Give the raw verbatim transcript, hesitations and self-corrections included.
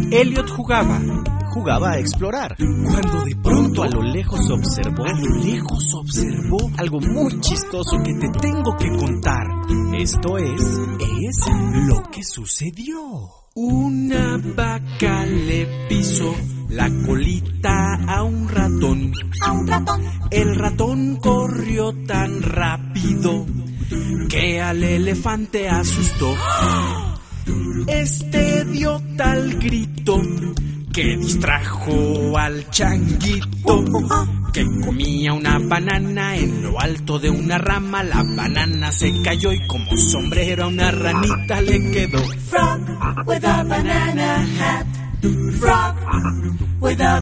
Elliot jugaba, jugaba a explorar, cuando de pronto a lo lejos observó, a lo lejos observó algo muy chistoso que te tengo que contar. Esto es, es lo que sucedió. Una vaca le pisó la colita a un ratón. A un ratón. El ratón corrió tan rápido que al elefante asustó. Este dio tal grito que distrajo al changuito, que comía una banana en lo alto de una rama. La banana se cayó y como sombrero a una ranita le quedó. Frog with a banana hat. Frog with a